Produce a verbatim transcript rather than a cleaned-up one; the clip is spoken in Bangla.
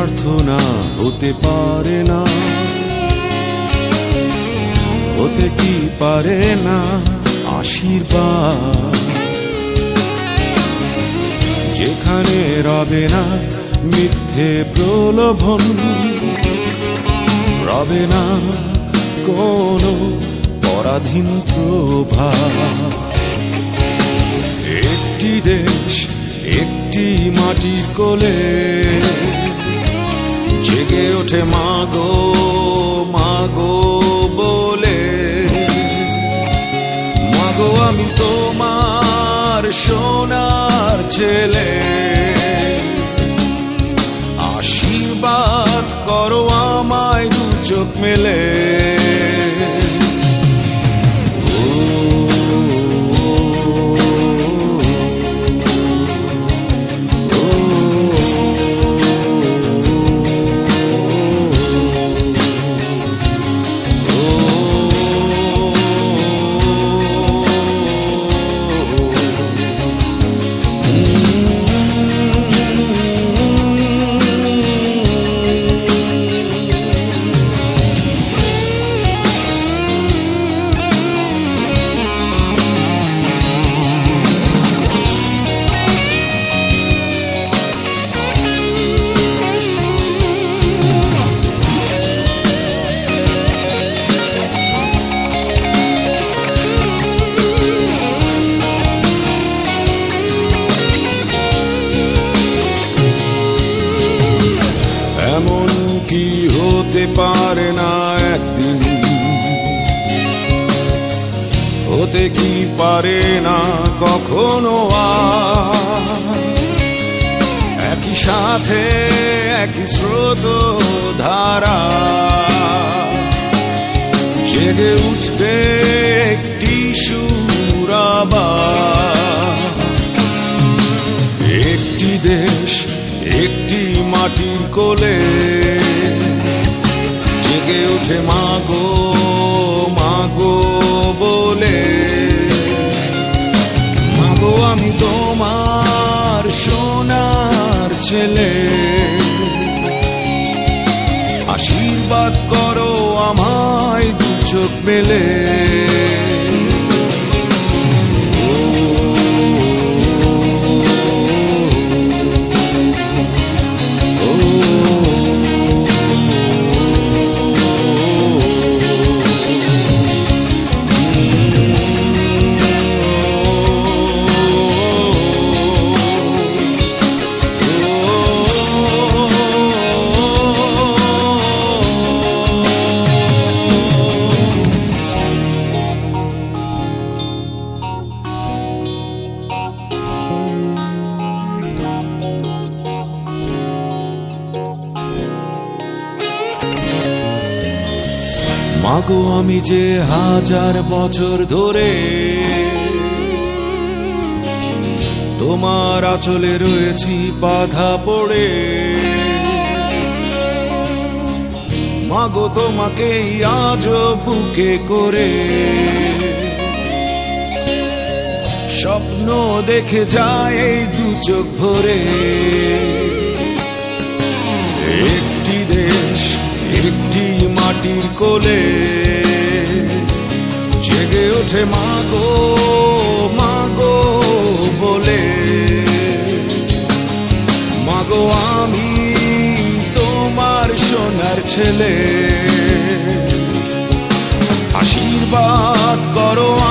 প্রার্থনা হতে পারে না, হতে কি পারে না আশীর্বাদ, যেখানে রবে না মিথ্যে প্রলোভন, রবে না কোনো পরাধীন প্রভাব। একটি দেশ একটি মাটির কোলে জেগে ওঠে মাগো মাগো বলে, মাগো আমি তোমার সোনার ছেলে, আশীর্বাদ করো আমায় দু চোখ মেলে। এমন কি হতে পারে না একদিন, হতে কি পারে না কখনো একই সাথে একই স্রোত ধারা, জেগে উঠবে একটি সুর আবার। একটি দেশ একটি মাটির কোলে জেগে ওঠে মাগো মাগো বলে, মাগো আমি তোমার সোনার ছেলে, আশীর্বাদ করো আমায় দু চোখ মেলে। মাগো আমি যে হাজার বছর ধরে তোমার আঁচলে রয়েছি বাধা পড়ে, মাগো তোমাকেই আজ বুকে করে স্বপ্ন দেখে যায় এই দু চোখ ভরে। একটি দেশ একটি মাটির কোলে জেগে ওঠে মাগো মাগো বলে, মাগো আমি তোমার সোনার ছেলে, আশীর্বাদ করো